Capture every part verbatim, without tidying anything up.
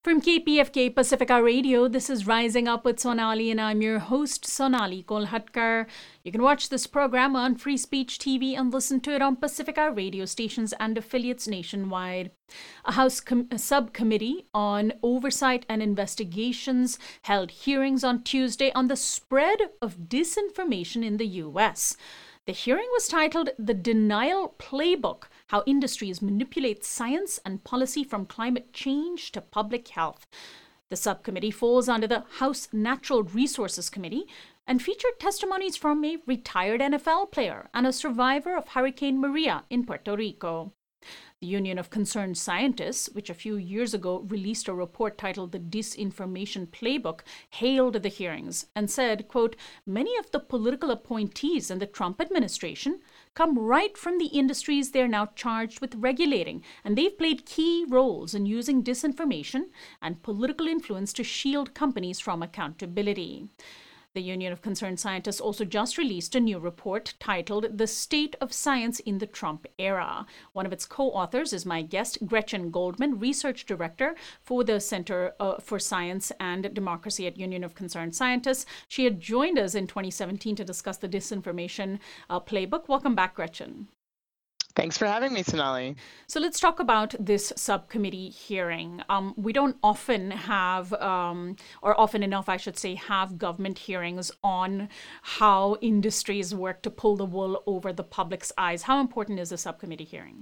From K P F K Pacifica Radio, this is Rising Up with Sonali, and I'm your host, Sonali Kolhatkar. You can watch this program on Free Speech T V and listen to it on Pacifica radio stations and affiliates nationwide. A House com- a subcommittee on oversight and investigations held hearings on Tuesday on the spread of disinformation in the U S. The hearing was titled The Denial Playbook: How Industries Manipulate Science and Policy from Climate Change to Public Health. The subcommittee falls under the House Natural Resources Committee and featured testimonies from a retired N F L player and a survivor of Hurricane Maria in Puerto Rico. The Union of Concerned Scientists, which a few years ago released a report titled The Disinformation Playbook, hailed the hearings and said, quote, many of the political appointees in the Trump administration come right from the industries they're now charged with regulating, and they've played key roles in using disinformation and political influence to shield companies from accountability. The Union of Concerned Scientists also just released a new report titled The State of Science in the Trump Era. One of its co-authors is my guest, Gretchen Goldman, Research Director for the Center uh, for Science and Democracy at Union of Concerned Scientists. She had joined us in twenty seventeen to discuss the disinformation uh, playbook. Welcome back, Gretchen. Thanks for having me, Sonali. So let's talk about this subcommittee hearing. Um, we don't often have, um, or often enough, I should say, have government hearings on how industries work to pull the wool over the public's eyes. How important is the subcommittee hearing?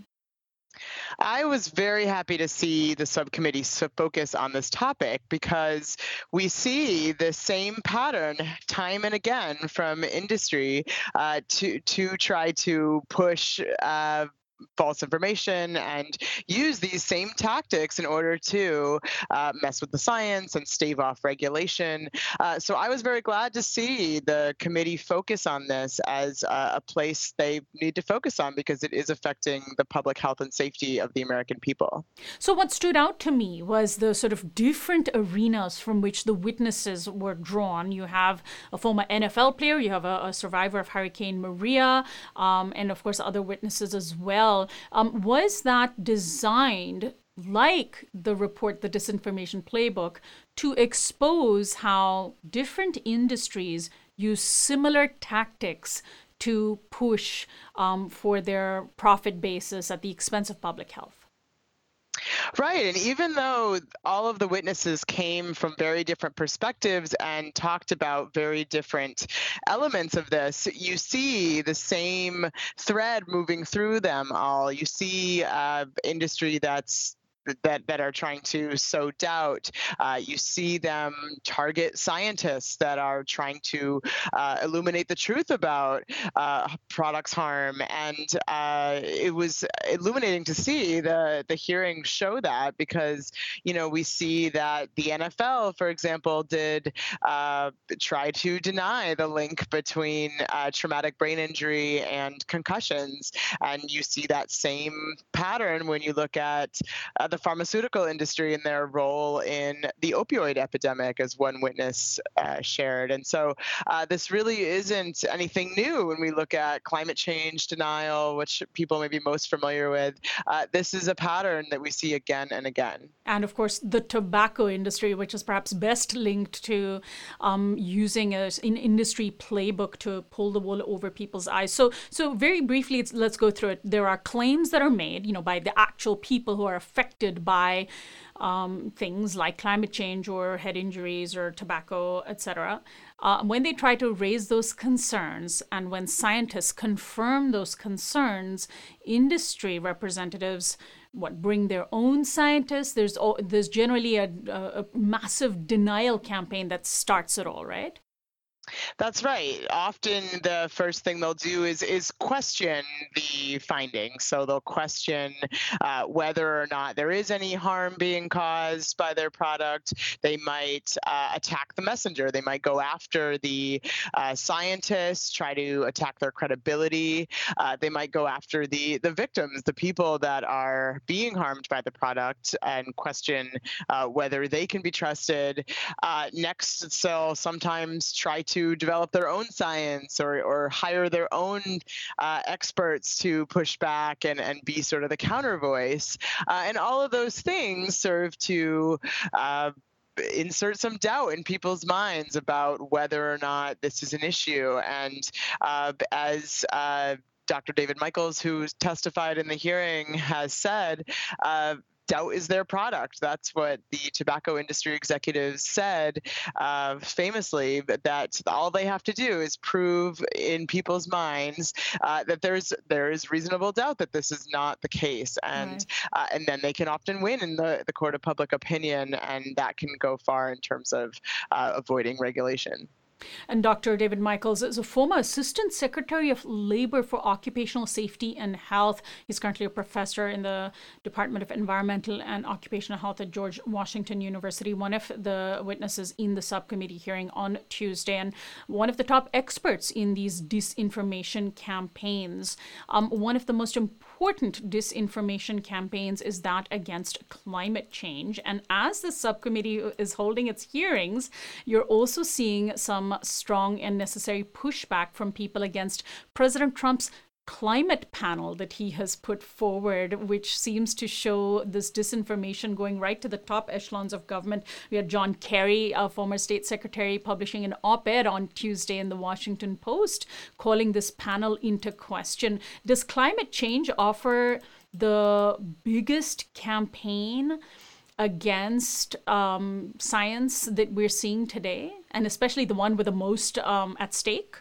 I was very happy to see the subcommittee focus on this topic because we see the same pattern time and again from industry uh, to to try to push uh, false information and use these same tactics in order to uh, mess with the science and stave off regulation. Uh, so I was very glad to see the committee focus on this as a, a place they need to focus on because it is affecting the public health and safety of the American people. So what stood out to me was the sort of different arenas from which the witnesses were drawn. You have a former N F L player, you have a, a survivor of Hurricane Maria, um, and of course other witnesses as well. Um, was that designed, like the report, the Disinformation Playbook, to expose how different industries use similar tactics to push um, for their profit basis at the expense of public health? Right. And even though all of the witnesses came from very different perspectives and talked about very different elements of this, you see the same thread moving through them all. You see uh, industry that's that that are trying to sow doubt. Uh, you see them target scientists that are trying to uh, illuminate the truth about uh, products harm. And uh, it was illuminating to see the, the hearing show that because, you know, we see that the N F L, for example, did uh, try to deny the link between uh, traumatic brain injury and concussions. And you see that same pattern when you look at uh, the the pharmaceutical industry and their role in the opioid epidemic, as one witness uh, shared. And so uh, this really isn't anything new when we look at climate change denial, which people may be most familiar with. Uh, this is a pattern that we see again and again. And of course, the tobacco industry, which is perhaps best linked to um, using a, an industry playbook to pull the wool over people's eyes. So, so very briefly, it's, let's go through it. There are claims that are made, you know, by the actual people who are affected by um, things like climate change or head injuries or tobacco, et cetera. Uh, when they try to raise those concerns and when scientists confirm those concerns, industry representatives what bring their own scientists. There's there's generally a, a, a massive denial campaign that starts it all, right? That's right. Often the first thing they'll do is is question the findings. So they'll question uh, whether or not there is any harm being caused by their product. They might uh, attack the messenger. They might go after the uh, scientists, try to attack their credibility. Uh, they might go after the the victims, the people that are being harmed by the product, and question uh, whether they can be trusted. Uh, next, they'll sometimes try to to develop their own science or, or hire their own uh, experts to push back and, and be sort of the counter voice. Uh, and all of those things serve to uh, insert some doubt in people's minds about whether or not this is an issue. And uh, as uh, Doctor David Michaels, who testified in the hearing, has said, uh, doubt is their product. That's what the tobacco industry executives said uh, famously, that all they have to do is prove in people's minds uh, that there's there is reasonable doubt that this is not the case. And Right. uh, and then they can often win in the, the court of public opinion, and that can go far in terms of uh, avoiding regulation. And Doctor David Michaels is a former Assistant Secretary of Labor for Occupational Safety and Health. He's currently a professor in the Department of Environmental and Occupational Health at George Washington University, one of the witnesses in the subcommittee hearing on Tuesday, and one of the top experts in these disinformation campaigns. Um, one of the most important disinformation campaigns is that against climate change. And as the subcommittee is holding its hearings, you're also seeing some strong and necessary pushback from people against President Trump's climate panel that he has put forward, which seems to show this disinformation going right to the top echelons of government. We had John Kerry, a former state secretary, publishing an op-ed on Tuesday in the Washington Post, calling this panel into question. Does climate change offer the biggest campaign against um, science that we're seeing today, and especially the one with the most um, at stake?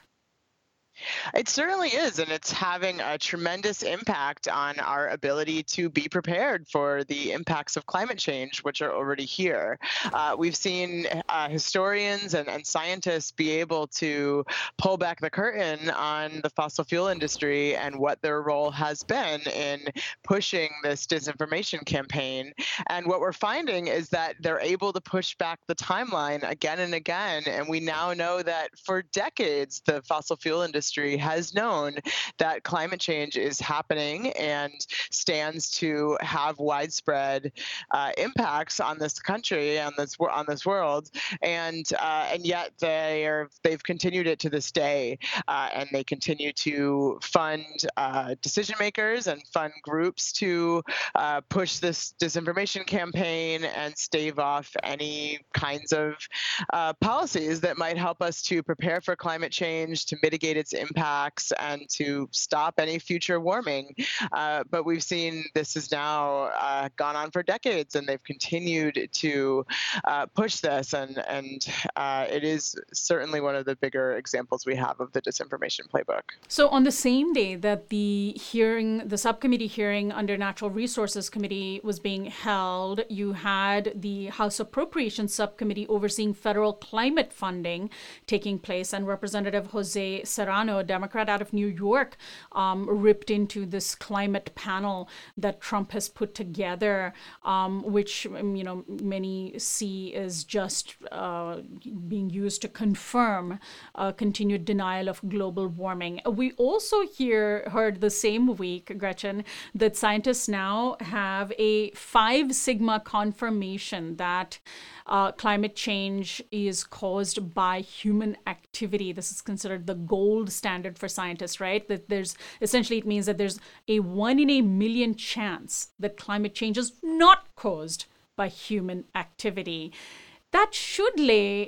It certainly is, and it's having a tremendous impact on our ability to be prepared for the impacts of climate change, which are already here. Uh, we've seen uh, historians and, and scientists be able to pull back the curtain on the fossil fuel industry and what their role has been in pushing this disinformation campaign. And what we're finding is that they're able to push back the timeline again and again, and we now know that for decades, the fossil fuel industry has known that climate change is happening and stands to have widespread uh, impacts on this country, on this on this world, and uh, and yet they are they've continued it to this day, uh, and they continue to fund uh, decision makers and fund groups to uh, push this disinformation campaign and stave off any kinds of uh, policies that might help us to prepare for climate change, to mitigate its impacts, and to stop any future warming. Uh, but we've seen this has now uh, gone on for decades, and they've continued to uh, push this, and and uh, it is certainly one of the bigger examples we have of the disinformation playbook. So on the same day that the hearing, the subcommittee hearing under Natural Resources Committee was being held, you had the House Appropriations Subcommittee overseeing federal climate funding taking place, and Representative Jose Serrano, a Democrat out of New York, um, ripped into this climate panel that Trump has put together, um, which um, you know many see as just uh, being used to confirm uh, continued denial of global warming. We also hear heard the same week, Gretchen, that scientists now have a five sigma confirmation that Uh, climate change is caused by human activity. This is considered the gold standard for scientists, right? That there's essentially, it means that there's a one in a million chance that climate change is not caused by human activity. That should lay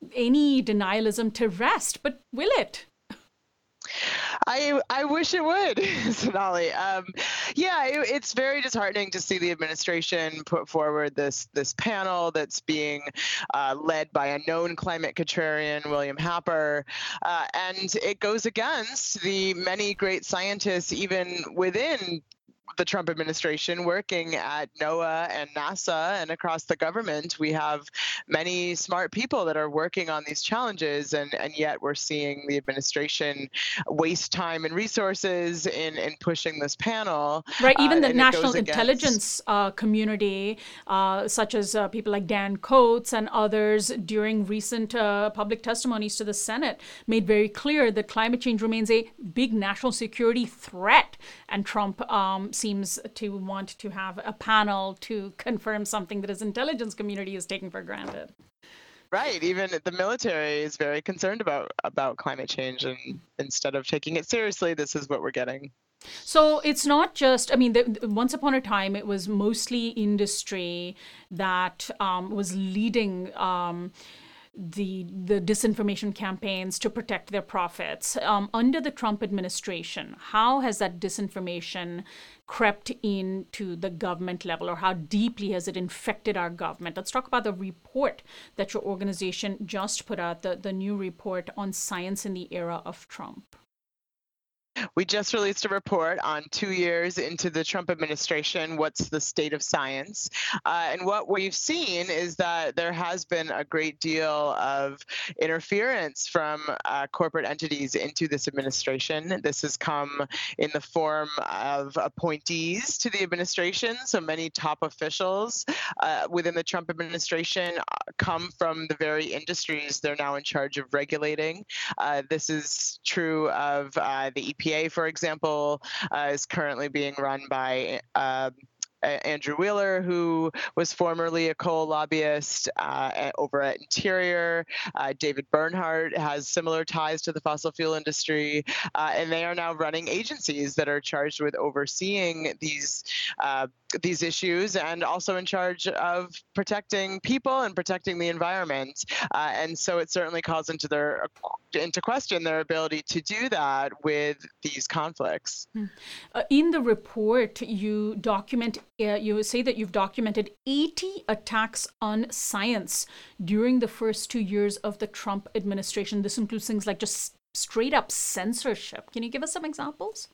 any denialism to rest, but will it? I I wish it would, Sonali. Um, yeah, it, it's very disheartening to see the administration put forward this this panel that's being uh, led by a known climate contrarian, William Happer, uh, and it goes against the many great scientists, even within the Trump administration, working at NOAA and NASA and across the government. We have many smart people that are working on these challenges, and, and yet we're seeing the administration waste time and resources in, in pushing this panel. Right, even uh, the national intelligence uh, community, uh, such as uh, people like Dan Coates and others, during recent uh, public testimonies to the Senate, made very clear that climate change remains a big national security threat, and Trump um, seems to want to have a panel to confirm something that his intelligence community is taking for granted. Right. Even the military is very concerned about about climate change, and instead of taking it seriously, this is what we're getting. So it's not just, I mean, the, the- once upon a time, it was mostly industry that um, was leading um, the the disinformation campaigns to protect their profits. Um, under the Trump administration, how has that disinformation crept into the government level, or how deeply has it infected our government? Let's talk about the report that your organization just put out, the, the new report on science in the era of Trump. We just released a report on two years into the Trump administration, what's the state of science? Uh, and what we've seen is that there has been a great deal of interference from uh, corporate entities into this administration. This has come in the form of appointees to the administration. So many top officials uh, within the Trump administration come from the very industries they're now in charge of regulating. Uh, this is true of uh, the E P A, for example, uh, is currently being run by uh, Andrew Wheeler, who was formerly a coal lobbyist uh, over at Interior. Uh, David Bernhardt has similar ties to the fossil fuel industry, uh, and they are now running agencies that are charged with overseeing these uh, these issues, and also in charge of protecting people and protecting the environment. Uh, and so it certainly calls into their into question their ability to do that with these conflicts. Uh, in the report, you document, uh, you say that you've documented eighty attacks on science during the first two years of the Trump administration. This includes things like just straight up censorship. Can you give us some examples?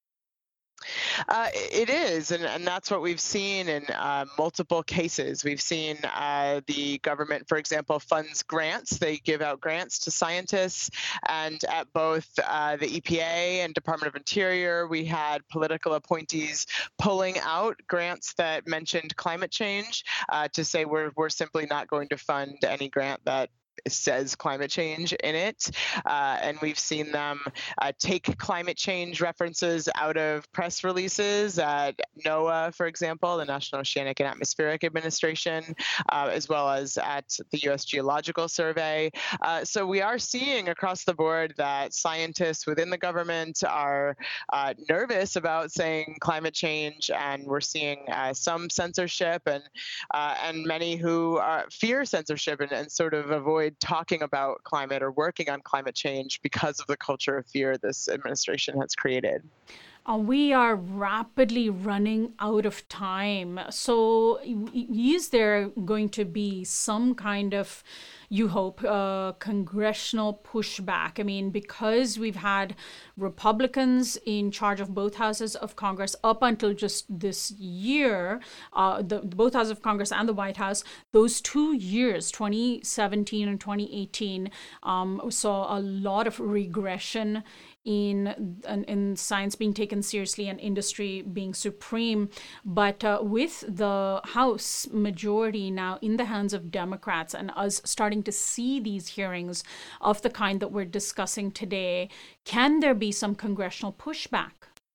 Uh, it is, and, and that's what we've seen in uh, multiple cases. We've seen uh, the government, for example, funds grants. They give out grants to scientists, and at both uh, the E P A and Department of Interior, we had political appointees pulling out grants that mentioned climate change uh, to say we're, we're simply not going to fund any grant that says climate change in it. Uh, and we've seen them uh, take climate change references out of press releases at NOAA, for example, the National Oceanic and Atmospheric Administration, uh, as well as at the U S Geological Survey. Uh, so we are seeing across the board that scientists within the government are uh, nervous about saying climate change, and we're seeing uh, some censorship, and uh, and many who uh, fear censorship and, and sort of avoid talking about climate or working on climate change because of the culture of fear this administration has created. Uh, we are rapidly running out of time. So, is there going to be some kind of, you hope, uh, congressional pushback? I mean, because we've had Republicans in charge of both houses of Congress up until just this year, uh, the, both houses of Congress and the White House, those two years, twenty seventeen and twenty eighteen, um, saw a lot of regression in, in in science being taken seriously and industry being supreme. But uh, with the House majority now in the hands of Democrats, and us starting to see these hearings of the kind that we're discussing today, can there be some congressional pushback?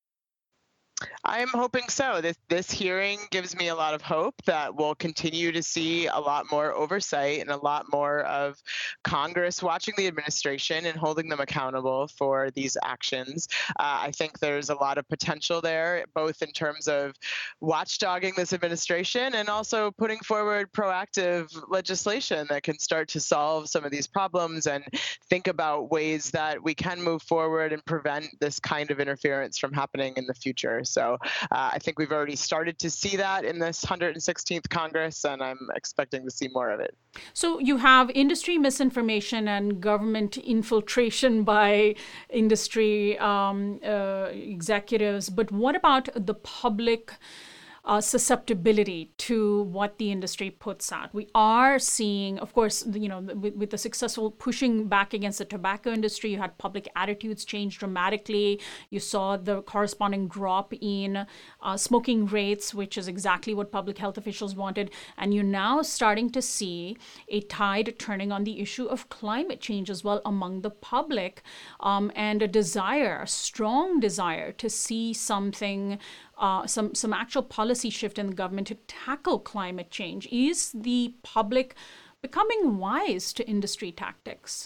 I'm hoping so. This this hearing gives me a lot of hope that we'll continue to see a lot more oversight and a lot more of Congress watching the administration and holding them accountable for these actions. Uh, I think there's a lot of potential there, both in terms of watchdogging this administration and also putting forward proactive legislation that can start to solve some of these problems and think about ways that we can move forward and prevent this kind of interference from happening in the future. So uh, I think we've already started to see that in this one hundred sixteenth Congress, and I'm expecting to see more of it. So you have industry misinformation and government infiltration by industry um, uh, executives, but what about the public Uh, susceptibility to what the industry puts out? We are seeing, of course, you know, with, with the successful pushing back against the tobacco industry, you had public attitudes change dramatically. You saw the corresponding drop in uh, smoking rates, which is exactly what public health officials wanted. And you're now starting to see a tide turning on the issue of climate change as well among the public, um, and a desire, a strong desire to see something Uh, some some actual policy shift in the government to tackle climate change. Is the public becoming wise to industry tactics?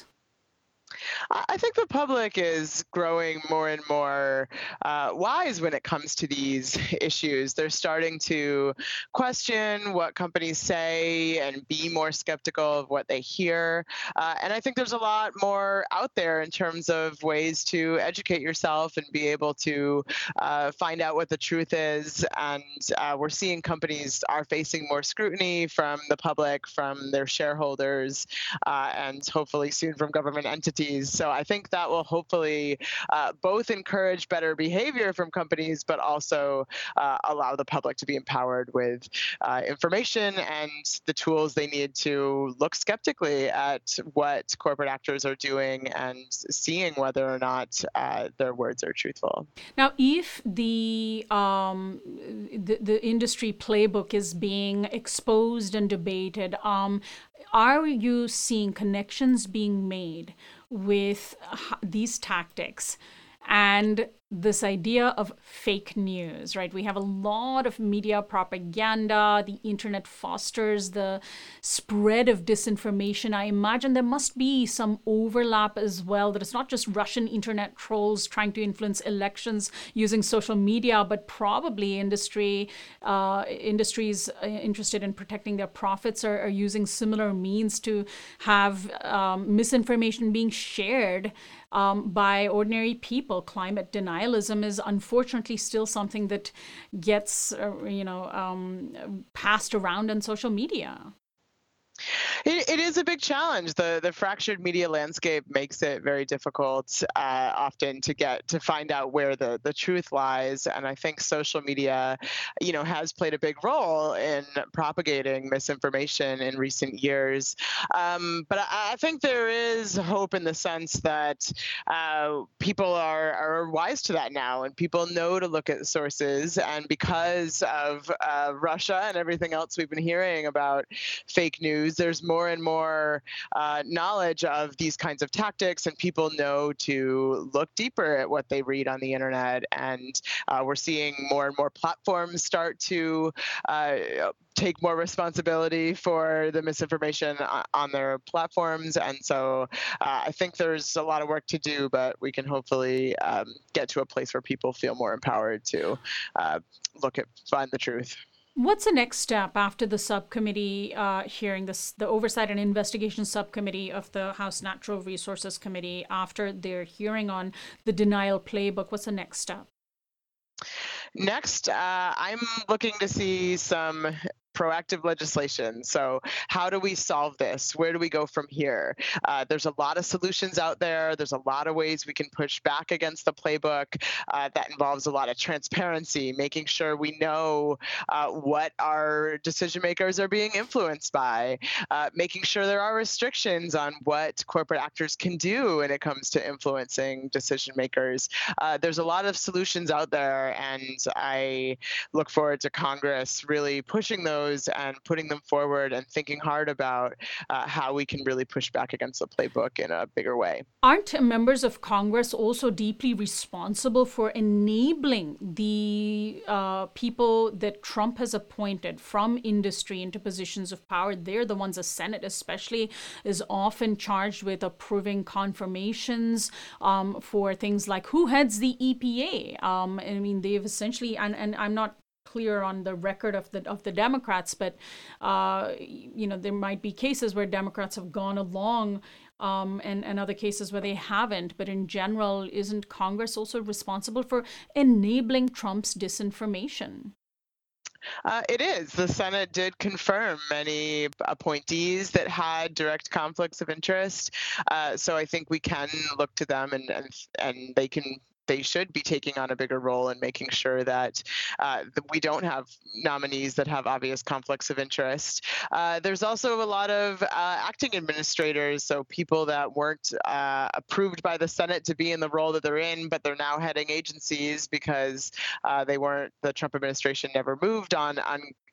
I think the public is growing more and more uh, wise when it comes to these issues. They're starting to question what companies say and be more skeptical of what they hear. Uh, and I think there's a lot more out there in terms of ways to educate yourself and be able to uh, find out what the truth is. And uh, we're seeing companies are facing more scrutiny from the public, from their shareholders, uh, and hopefully soon from government entities. So I think that will hopefully uh, both encourage better behavior from companies, but also uh, allow the public to be empowered with uh, information and the tools they need to look skeptically at what corporate actors are doing and seeing whether or not uh, their words are truthful. Now, if the, um, the the industry playbook is being exposed and debated, um, are you seeing connections being made with h- these tactics and this idea of fake news, right? We have a lot of media propaganda. The internet fosters the spread of disinformation. I imagine there must be some overlap as well, that it's not just Russian internet trolls trying to influence elections using social media, but probably industry uh, industries uh, interested in protecting their profits are, are using similar means to have um, misinformation being shared um, by ordinary people. Climate denialism is unfortunately still something that gets, uh, you know, um, passed around on social media. It, it is a big challenge. The the fractured media landscape makes it very difficult uh, often to get to find out where the, the truth lies. And I think social media, you know, has played a big role in propagating misinformation in recent years. Um, but I, I think there is hope in the sense that uh, people are, are wise to that now, and people know to look at sources. And because of uh, Russia and everything else we've been hearing about fake news, there's more and more uh, knowledge of these kinds of tactics, and people know to look deeper at what they read on the internet. And uh, we're seeing more and more platforms start to uh, take more responsibility for the misinformation on their platforms. And so uh, I think there's a lot of work to do, but we can hopefully um, get to a place where people feel more empowered to uh, look at, find the truth. What's the next step after the subcommittee uh, hearing, this, the Oversight and Investigation Subcommittee of the House Natural Resources Committee, after their hearing on the denial playbook? What's the next step? Next, uh, I'm looking to see some proactive legislation. So how do we solve this? Where do we go from here? Uh, there's a lot of solutions out there. There's a lot of ways we can push back against the playbook. Uh, that involves a lot of transparency, making sure we know uh, what our decision makers are being influenced by, uh, making sure there are restrictions on what corporate actors can do when it comes to influencing decision makers. Uh, there's a lot of solutions out there, and I look forward to Congress really pushing those and putting them forward and thinking hard about uh, how we can really push back against the playbook in a bigger way. Aren't members of Congress also deeply responsible for enabling the uh, people that Trump has appointed from industry into positions of power? They're the ones, the Senate especially, is often charged with approving confirmations um, for things like who heads the E P A. Um, I mean, they've essentially, and, and I'm not clear on the record of the of the Democrats, but uh, you know, there might be cases where Democrats have gone along, um, and and other cases where they haven't. But in general, isn't Congress also responsible for enabling Trump's disinformation? Uh, it is. The Senate did confirm many appointees that had direct conflicts of interest. Uh, so I think we can look to them, and and and they can. They should be taking on a bigger role in making sure that, uh, that we don't have nominees that have obvious conflicts of interest. Uh, there's also a lot of uh, acting administrators, so people that weren't uh, approved by the Senate to be in the role that they're in, but they're now heading agencies because uh, they weren't, the Trump administration never moved on, on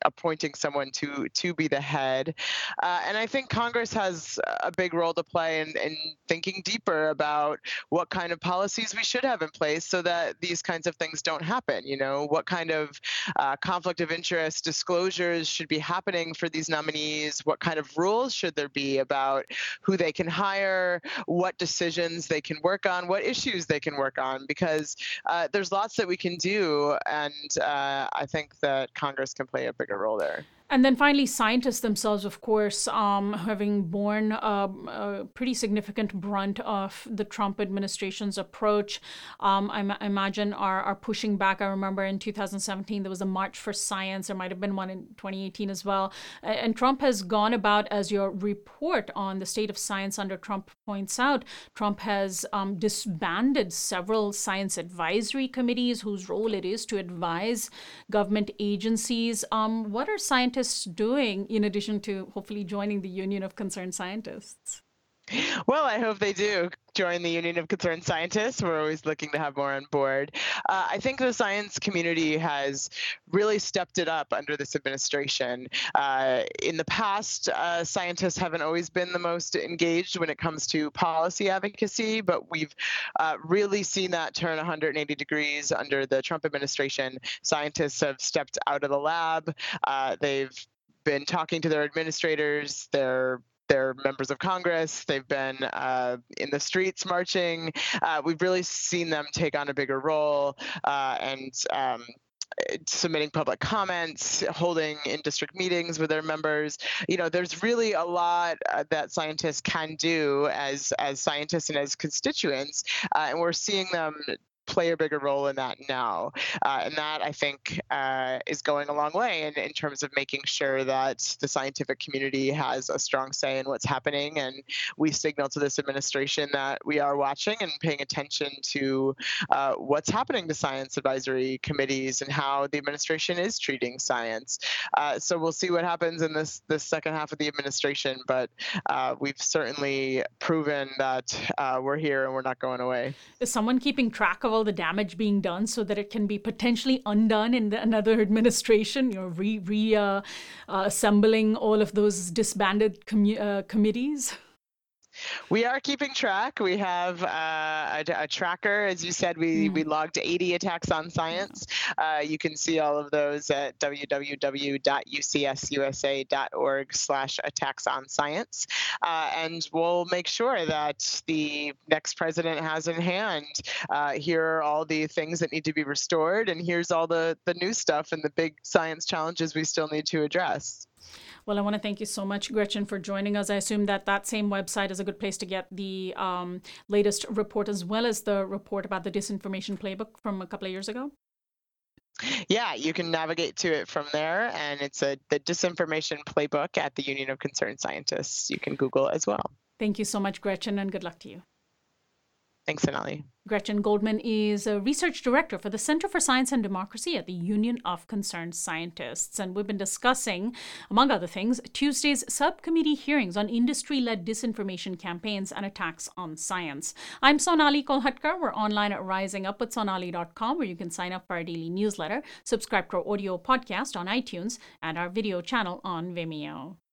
appointing someone to to be the head. Uh, and I think Congress has a big role to play in, in thinking deeper about what kind of policies we should have in place so that these kinds of things don't happen. You know, what kind of uh, conflict of interest disclosures should be happening for these nominees? What kind of rules should there be about who they can hire, what decisions they can work on, what issues they can work on? Because uh, there's lots that we can do, and uh, I think that Congress can play a bigger role there. And then finally, scientists themselves, of course, um, having borne um, a pretty significant brunt of the Trump administration's approach, um, I, I imagine are, are pushing back. I remember in two thousand seventeen, there was a March for Science. There might have been one in twenty eighteen as well. And Trump has gone about, as your report on the state of science under Trump points out, Trump has um, disbanded several science advisory committees whose role it is to advise government agencies. Um, what are scientists doing in addition to hopefully joining the Union of Concerned Scientists? Well, I hope they do join the Union of Concerned Scientists. We're always looking to have more on board. Uh, I think the science community has really stepped it up under this administration. Uh, in the past, uh, scientists haven't always been the most engaged when it comes to policy advocacy, but we've uh, really seen that turn one hundred eighty degrees under the Trump administration. Scientists have stepped out of the lab. Uh, they've been talking to their administrators, their They're members of Congress. They've been uh, in the streets marching. Uh, we've really seen them take on a bigger role uh, and um, submitting public comments, holding in district meetings with their members. You know, there's really a lot uh, that scientists can do as as scientists and as constituents, uh, and we're seeing them play a bigger role in that now. Uh, and that, I think, uh, is going a long way in, in terms of making sure that the scientific community has a strong say in what's happening. And we signal to this administration that we are watching and paying attention to uh, what's happening to science advisory committees and how the administration is treating science. Uh, so we'll see what happens in this, this second half of the administration. But uh, we've certainly proven that uh, we're here and we're not going away. Is someone keeping track of all the damage being done so that it can be potentially undone in the, another administration? You're re, re uh, uh, assembling all of those disbanded commu- uh, committees? We are keeping track. We have uh, a, a tracker. As you said, we, mm. we logged eighty attacks on science. Uh, you can see all of those at www.ucsusa.org slash attacks on science. Uh, and we'll make sure that the next president has in hand, uh, here are all the things that need to be restored, and here's all the, the new stuff and the big science challenges we still need to address. Well, I want to thank you so much, Gretchen, for joining us. I assume that that same website is a good place to get the um, latest report, as well as the report about the disinformation playbook from a couple of years ago. Yeah, you can navigate to it from there, and it's a the disinformation playbook at the Union of Concerned Scientists. You can Google as well. Thank you so much, Gretchen, and good luck to you. Thanks, Sonali. Gretchen Goldman is a research director for the Center for Science and Democracy at the Union of Concerned Scientists. And we've been discussing, among other things, Tuesday's subcommittee hearings on industry-led disinformation campaigns and attacks on science. I'm Sonali Kolhatkar. We're online at rising up with sonali dot com, where you can sign up for our daily newsletter, subscribe to our audio podcast on iTunes, and our video channel on Vimeo.